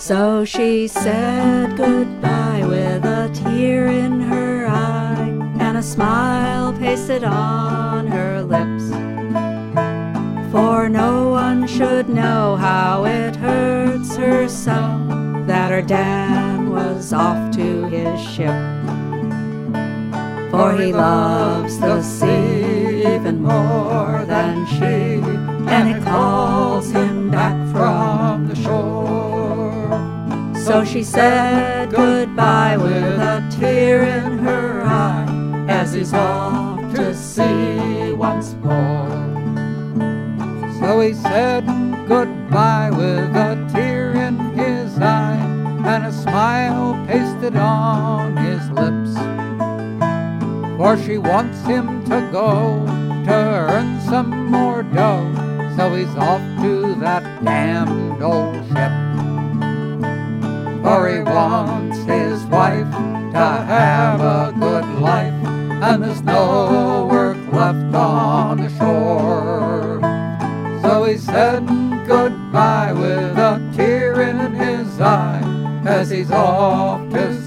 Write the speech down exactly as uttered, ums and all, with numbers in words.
So she said goodbye with a tear in her eye and a smile pasted on her lips. For no one should know how it hurts her so that her dad was off to his ship. For he loves the sea even more than she, and it calls him back from the shore. So she said goodbye with a tear in her eye as he's off to sea once more. So he said goodbye with a tear in his eye and a smile pasted on his lips. For she wants him to go to earn some more dough, so he's off to that damned old ship. For he wants his wife to have a good life, and there's no work left on the shore. So he said goodbye with a tear in his eye as he's off to